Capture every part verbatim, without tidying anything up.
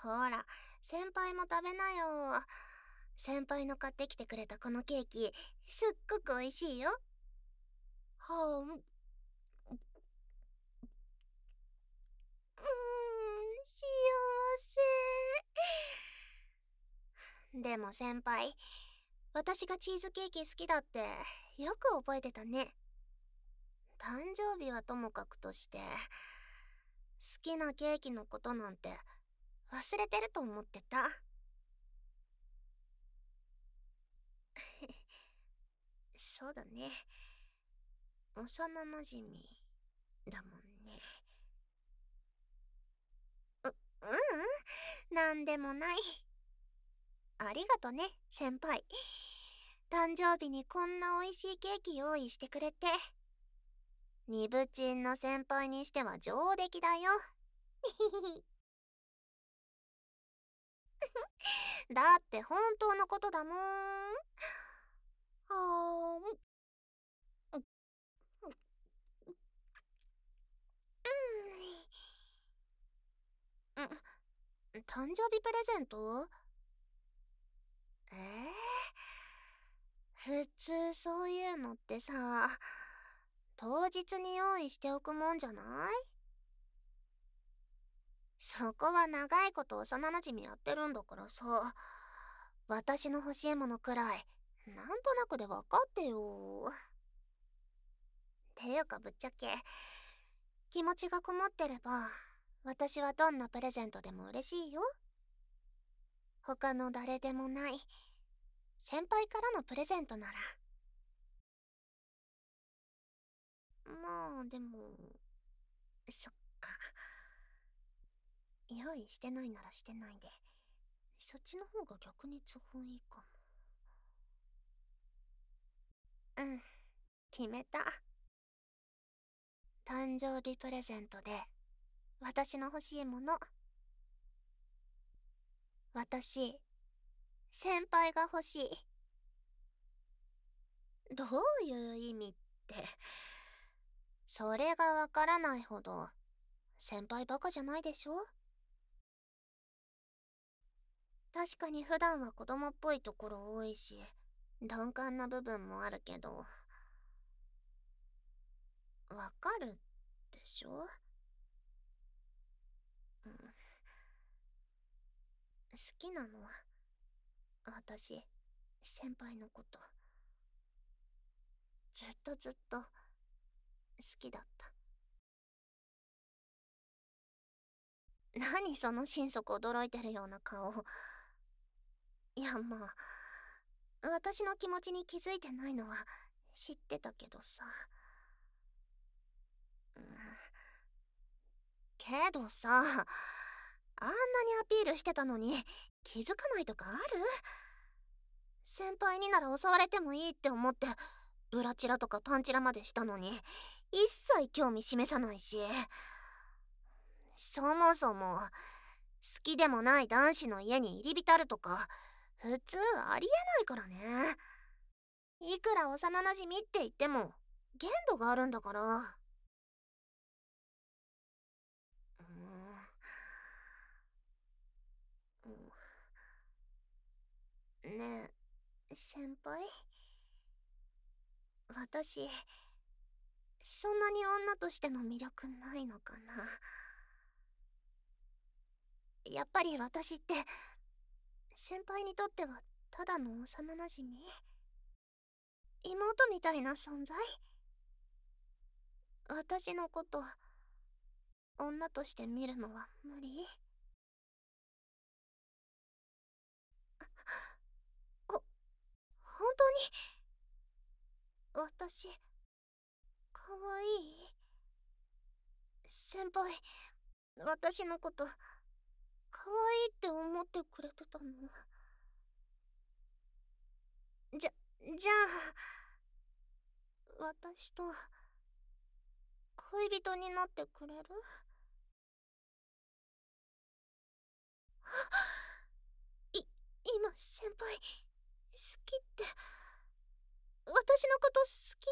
ほら、先輩も食べなよ。先輩の買ってきてくれたこのケーキ、すっごく美味しいよ。はあ、うん、うーん、幸せ。でも先輩、私がチーズケーキ好きだってよく覚えてたね。誕生日はともかくとして、好きなケーキのことなんて忘れてると思ってた。そうだね。幼なじみだもんね。う、ううん、なんでもない。ありがとね、先輩。誕生日にこんな美味しいケーキ用意してくれて。ニブチンの先輩にしては上出来だよ。だって本当のことだもん。はーん。うん、誕生日プレゼント？えー、普通そういうのってさ、当日に用意しておくもんじゃない？そこは長いこと幼馴染やってるんだからさ、私の欲しいものくらい、なんとなくで分かってよ。ていうかぶっちゃけ、気持ちがこもってれば、私はどんなプレゼントでも嬉しいよ。他の誰でもない、先輩からのプレゼントなら。まあ、でも、そっか。用意してないならしてないで。そっちの方が逆に都合いいかも。うん、決めた。誕生日プレゼントで、私の欲しいもの。私、先輩が欲しい。どういう意味って。それがわからないほど、先輩バカじゃないでしょ？確かに普段は子供っぽいところ多いし、鈍感な部分もあるけど、わかるでしょ？うん、好きなの。私、先輩のこと。ずっとずっと、好きだった。何その心底驚いてるような顔。いや、まあ、私の気持ちに気づいてないのは知ってたけどさ。うん、けどさ、あんなにアピールしてたのに気づかないとかある？先輩になら襲われてもいいって思ってブラチラとかパンチラまでしたのに一切興味示さないし、そもそも好きでもない男子の家に入り浸るとか普通ありえないからね。いくら幼馴染って言っても限度があるんだから。うーん、ねえ先輩、私そんなに女としての魅力ないのかな？やっぱり私って先輩にとってはただの幼馴染、妹みたいな存在？私のこと女として見るのは無理？ほ、本当に私かわいい？先輩、私のことかわいいって思ってくれてたの？じゃ、じゃあ私と恋人になってくれる？い、今先輩好きって、私のこと好き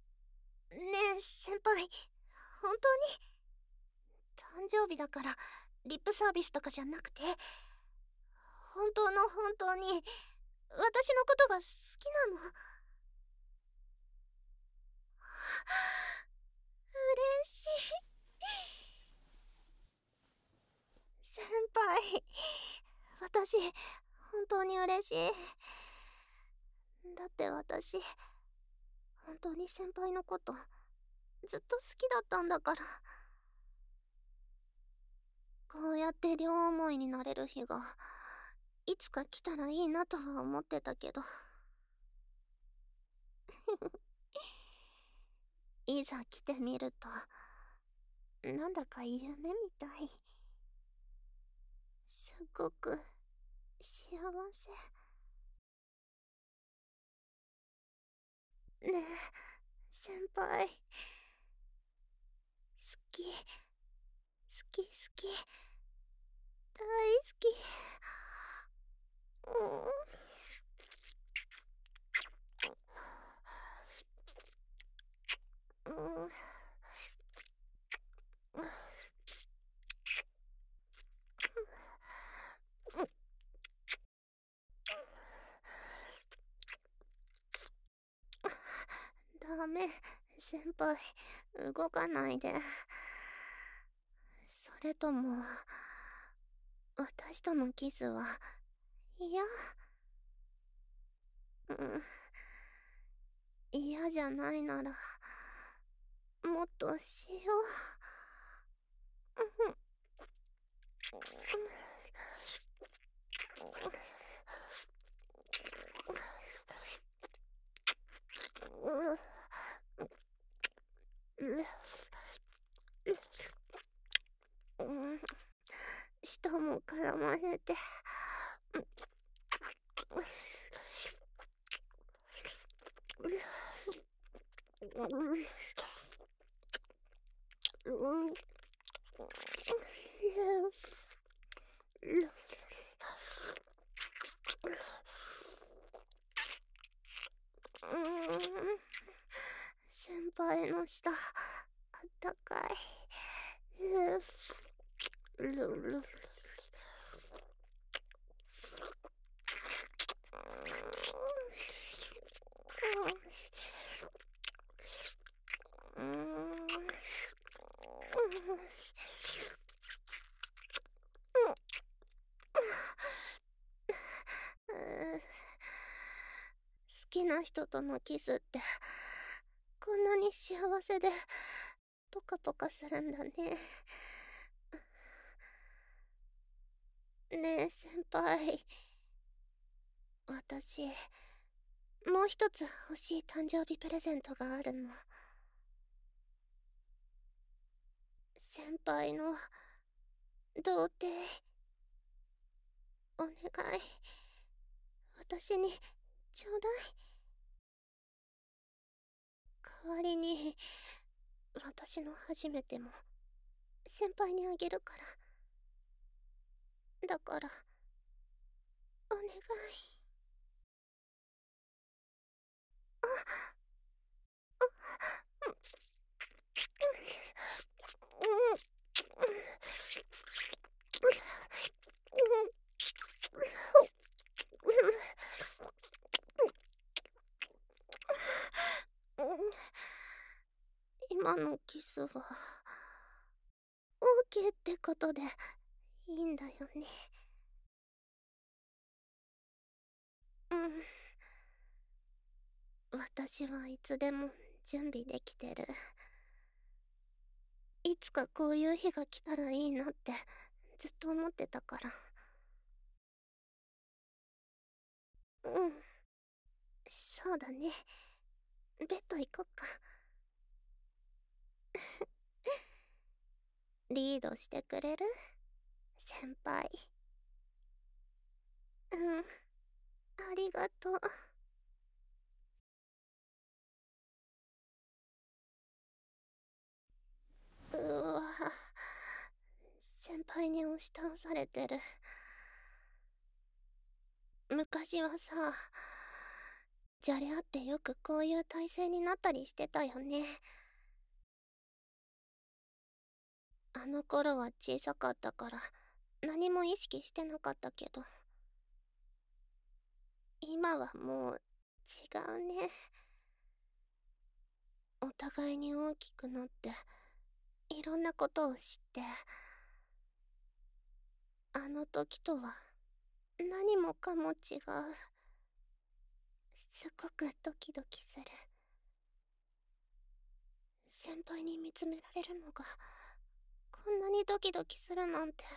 って。ねえ先輩、本当に？誕生日だからリップサービスとかじゃなくて、本当の本当に私のことが好きなの。嬉しい。先輩、私本当に嬉しい。だって私本当に先輩のことずっと好きだったんだから。こうやって両思いになれる日がいつか来たらいいなとは思ってたけどいざ来てみるとなんだか夢みたい。すごく幸せ。ねえ先輩、好き好き好き大好き。うんうんダメ、先輩動かないで。それとも私とのキスは嫌？うん嫌じゃないならもっとしよう。舌も絡ませて。先輩の舌あったかい。好きな人とのキスってこんなに幸せでポカポカするんだね。ねえ先輩、私もう一つ欲しい誕生日プレゼントがあるの。先輩の童貞お願い、私にちょうだい。代わりに私の初めても先輩にあげるから。だからお願い。今のキスは オーケー ってことでいいんだよね。うん、私はいつでも準備できてる。いつかこういう日が来たらいいなってずっと思ってたから。うん、そうだね。ベッド行こっか。リードしてくれる？先輩。うん、ありがとう。うわ、先輩に押し倒されてる。昔はさ、じゃれ合ってよくこういう体勢になったりしてたよね。あの頃は小さかったから何も意識してなかったけど、今はもう違うね。お互いに大きくなって、いろんなことを知って、あの時とは何もかも違う。すごくドキドキする。先輩に見つめられるのがこんなにドキドキするなんて。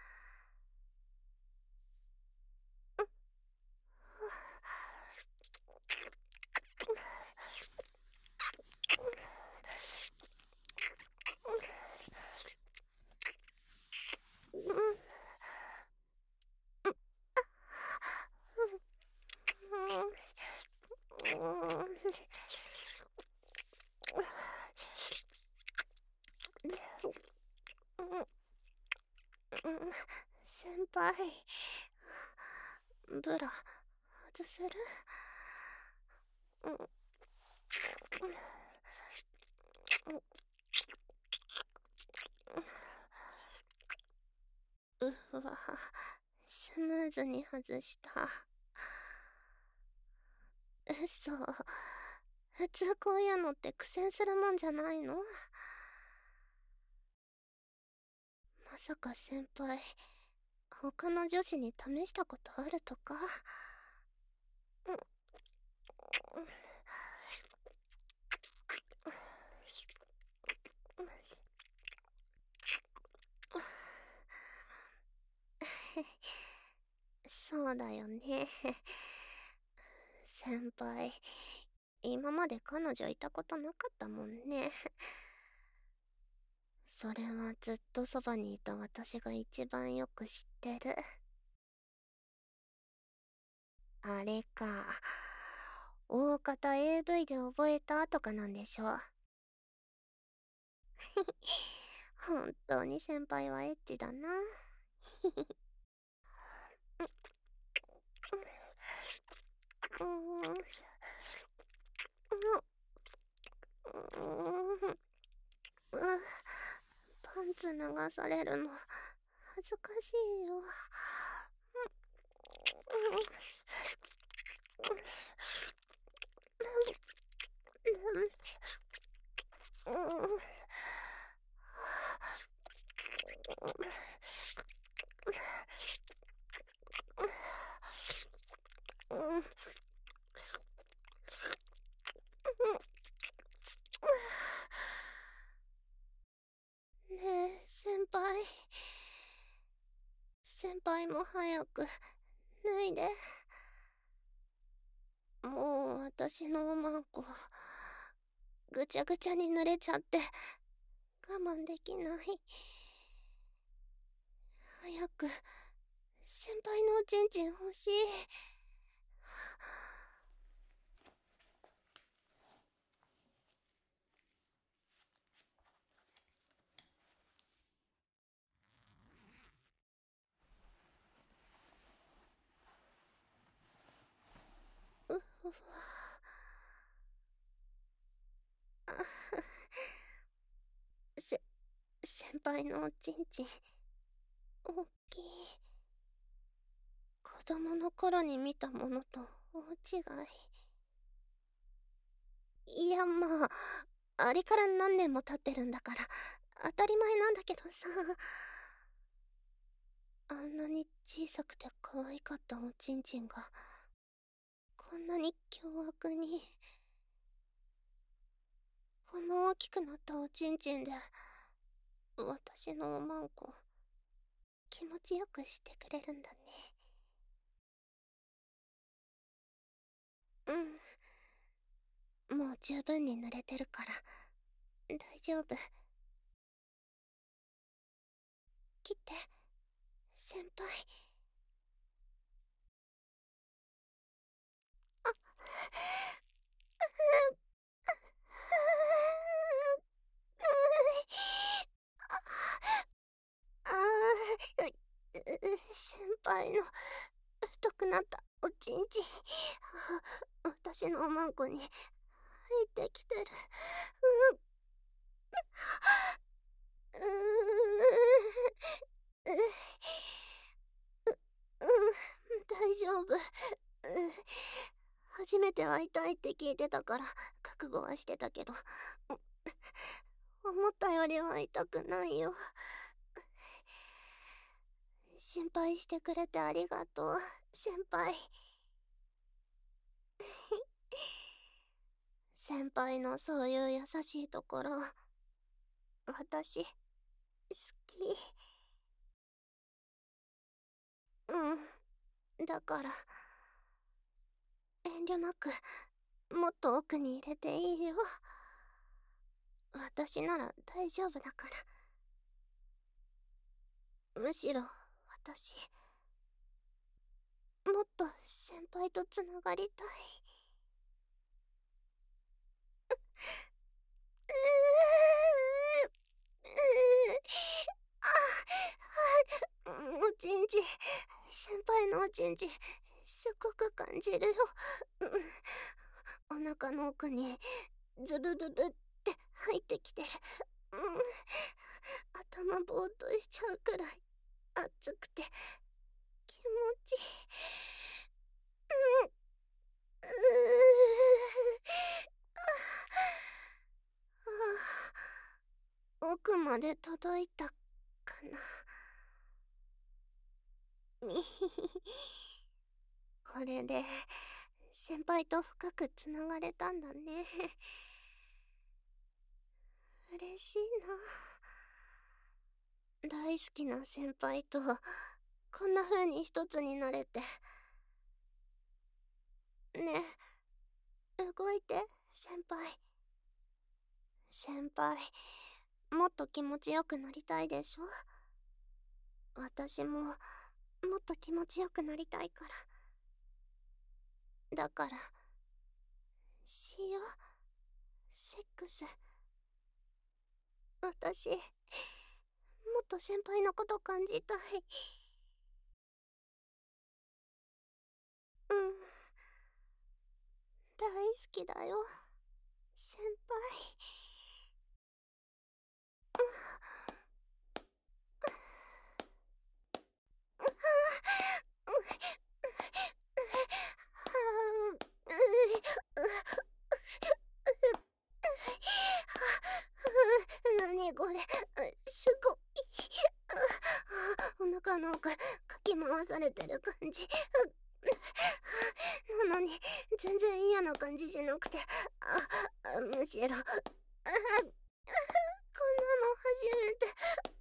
先輩、ブラ外せる？うわ、スムーズに外した。嘘。普通こういうのって苦戦するもんじゃないの？まさか先輩、他の女子に試したことあるとか？そうだよね。先輩、今まで彼女いたことなかったもんね。それはずっとそばにいた私が一番よく知ってる。あれか。大方 エーブイ で覚えたとかなんでしょ。本当に先輩はエッチだな。パンツ流されるの恥ずかしいよ。ねえ、先輩。先輩も早く脱いで。もう私のおまんこぐちゃぐちゃに濡れちゃって我慢できない。早く先輩のおちんちん欲しい。うわせ先輩のおちんちん大きい。子供の頃に見たものと大違い。いや、まああれから何年も経ってるんだから当たり前なんだけどさ。あんなに小さくて可愛かったおちんちんがこんなに凶悪に。この大きくなったおちんちんで私のおまんこ気持ちよくしてくれるんだね。うん、もう十分に濡れてるから大丈夫。切って先輩。あああ、先輩の太くなったおちんちん私のおまんこに入ってきてる。うううん、大丈夫。初めて会いたいって聞いてたから覚悟はしてたけど、思ったよりは痛くないよ。心配してくれてありがとう、先輩。先輩のそういう優しいところ、私、好き。うん、だから、遠慮なく、もっと奥に入れていいよ。私なら大丈夫だから。むしろ、私、もっと先輩とつながりたい。ううあおちんち、先輩のおちんち、すごく感じるよ。お腹の奥にズブブブって入ってきてる。頭ぼーっとしちゃうくらい熱くて気持ちいい。うん、うあ、奥まで届いたかな。みひひ。これで先輩と深くつながれたんだね。嬉しいな。大好きな先輩とこんな風に一つになれて。ねえ、動いて、先輩。先輩、もっと気持ちよくなりたいでしょ？私ももっと気持ちよくなりたいから。だからしよう、セックス。私、もっと先輩のこと感じたい。うん、大好きだよ、先輩。なにこれ、すごい。お腹の奥かき回されてる感じ。なのに全然嫌な感じじゃなくて、あ、むしろ、あ、こんなの初めて。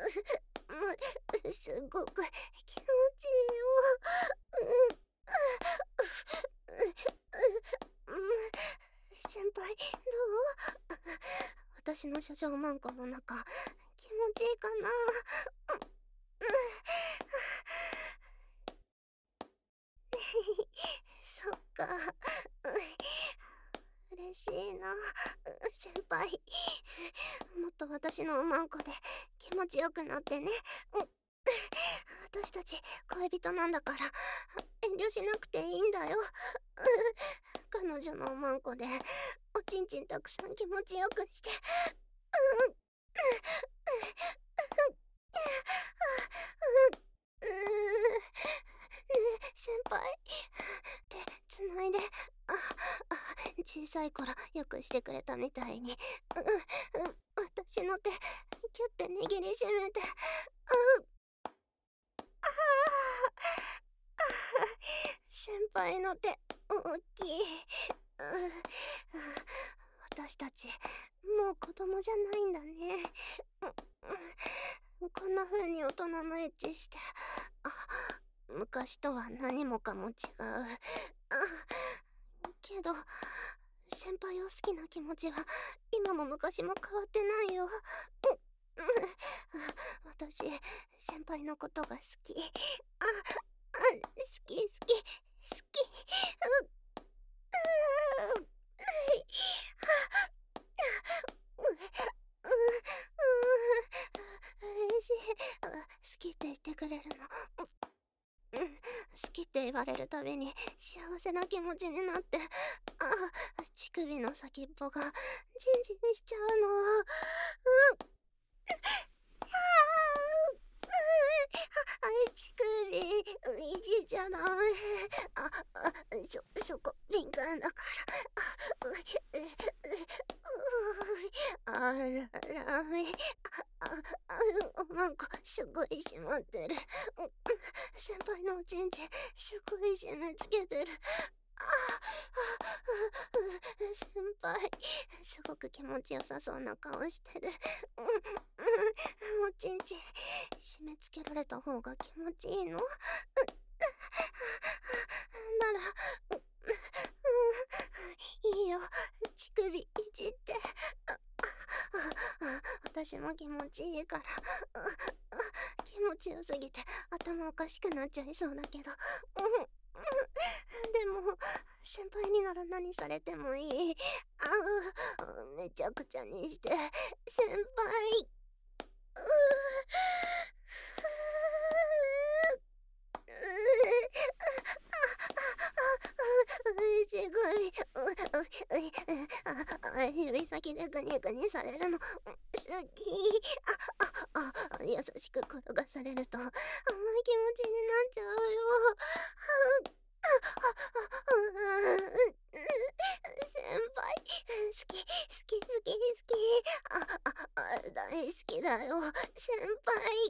すごく気持ちいいよ。先輩、どう？私の車上マンコの中、気持ちいいかな？そっか。嬉しいな、先輩。もっと私のおまんこで気持ちよくなってね。私たち恋人なんだから遠慮しなくていいんだよ。彼女のおまんこでおちんちんたくさん気持ちよくして。うん、ねえ先輩、手つないで。ああ、小さい頃よくしてくれたみたいに、うう私の手キュッて握りしめて。うん、ああ、先輩の手大きい。うん、私たちもう子供じゃないんだね。こんな風に大人のエッチして、あ、昔とは何もかも違う。あ、けど先輩を好きな気持ちは今も昔も変わってないよ。私先輩のことが好き。あ、あ、好き好き好き。うううう嬉しい。好きって言ってくれるの。うん、好きって言われるたびに幸せな気持ちになって、あ、乳首の先っぽがジンジンしちゃうの。うん、あいちくび、いじっちゃダメ。あ、あ、そ、そこ、敏感だから。あ、あら、ダメ。あ、あ、おまんこ、すごい締まってる。先輩のおちんちん、すごい締め付けてる。ああ、先輩、すごく気持ちよさそうな顔してる。うん、うん、おちんちん、締め付けられた方が気持ちいいの？なら、うん、いいよ、乳首いじって。私も気持ちいいから。気持ちよすぎて頭おかしくなっちゃいそうだけど。うん、でも先輩になら何されてもいい。あうめちゃくちゃにして先輩。ううちぐみ、あ、指先でグニグニされるの好き。あ、あ、あ、優しく転がされると甘い気持ちになっちゃうよ。先輩、好き、好き、好き、好き。あ、あ、あ、大好きだよ、先輩。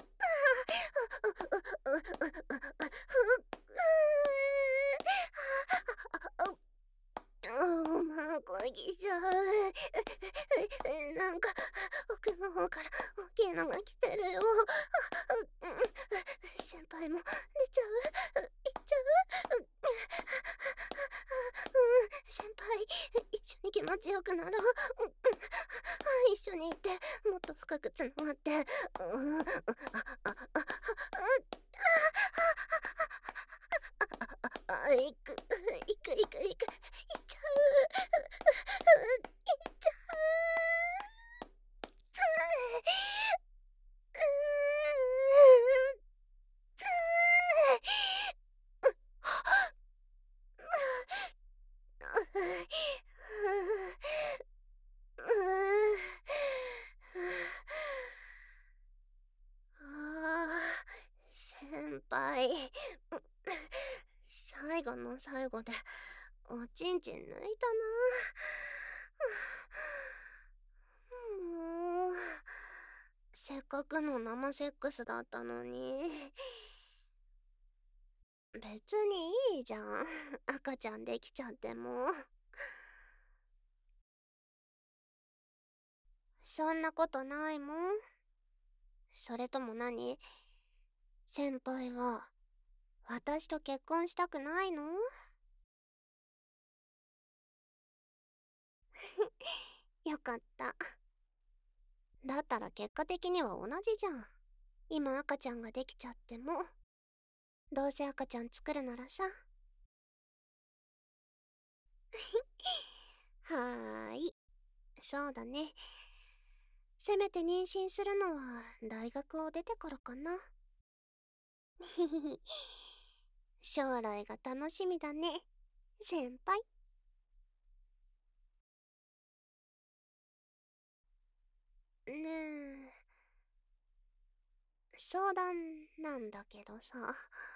おまんこぎちゃう。なんか奥の方から大きいのが来てるよ。先輩も出ちゃう。行っちゃう。先輩、一緒に気持ちよくなろう。一緒に行ってもっと深くつながって。あ、行く、行く、行く、行く、行っちゃう。行っちゃ先輩、最後の最後でおちんちん抜いたな。もうせっかくの生セックスだったのに。別にいいじゃん、赤ちゃんできちゃっても。そんなことないもん。それとも何？先輩は私と結婚したくないの？よかった。だったら結果的には同じじゃん。今赤ちゃんができちゃっても、どうせ赤ちゃん作るならさ。はーい、そうだね。せめて妊娠するのは大学を出てからかな。将来が楽しみだね、先輩。ねえ、相談なんだけどさ、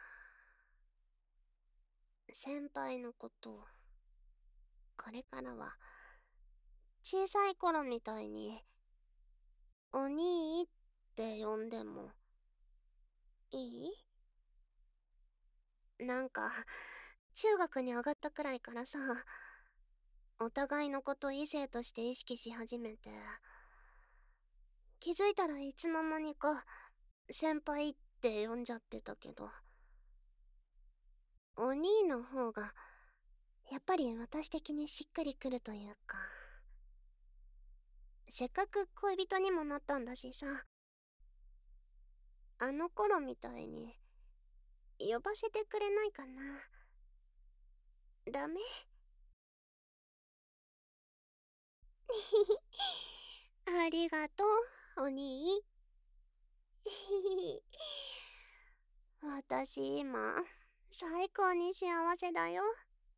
先輩のこと、これからは小さい頃みたいにお兄って呼んでもいい？なんか中学に上がったくらいからさ、お互いのこと異性として意識し始めて、気づいたらいつの間にか先輩って呼んじゃってたけど、お兄の方がやっぱり私的にしっくりくるというか、せっかく恋人にもなったんだしさ、あの頃みたいに呼ばせてくれないかな。ダメ？ありがとう、お兄。私今最高に幸せだよ。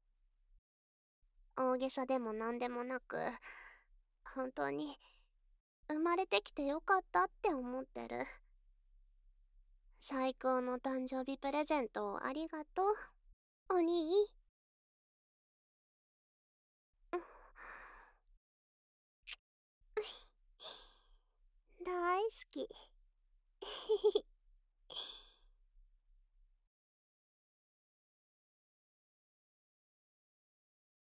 大げさでもなんでもなく、本当に生まれてきてよかったって思ってる。 最高の誕生日プレゼントをありがとう、お兄。大好き。